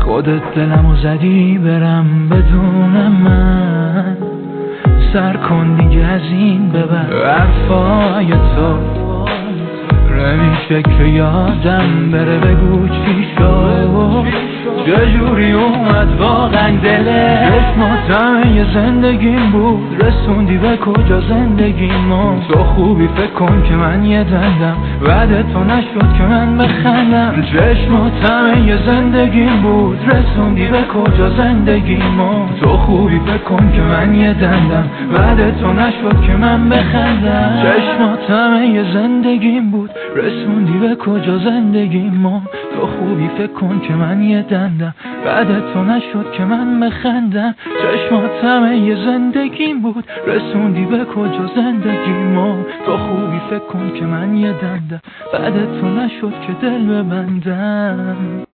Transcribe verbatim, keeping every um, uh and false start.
خودت دلمو زدی برم بدون من، سر کن دیگه از این ببر حرفای تو، نمیشه که یادم بره بگو چی شد، چجوری اومد واقعا دلت، چشماتم یه زندگیم بود رسوندی به کجا زندگیمو، تو خوبی فکر کن که من یه دندم بعد تو نشد که من بخندم، چشماتم یه زندگیم بود رسوندی به کجا زندگیمو، تو خوبی فکر کن که من یه دندم بعد تو نشد که من بخندم، چشماتم یه زندگیم بود رسوندی به کجا زندگیمو، تو خوبی فکر کن که من یه دندم بعد تو نشد که من بخندم، چشماتم یه زندگیم بود رسوندی به کجا زندگیمو، تو خوبی فکر کن که من یه دندم بعد تو نشد که دل ببندم.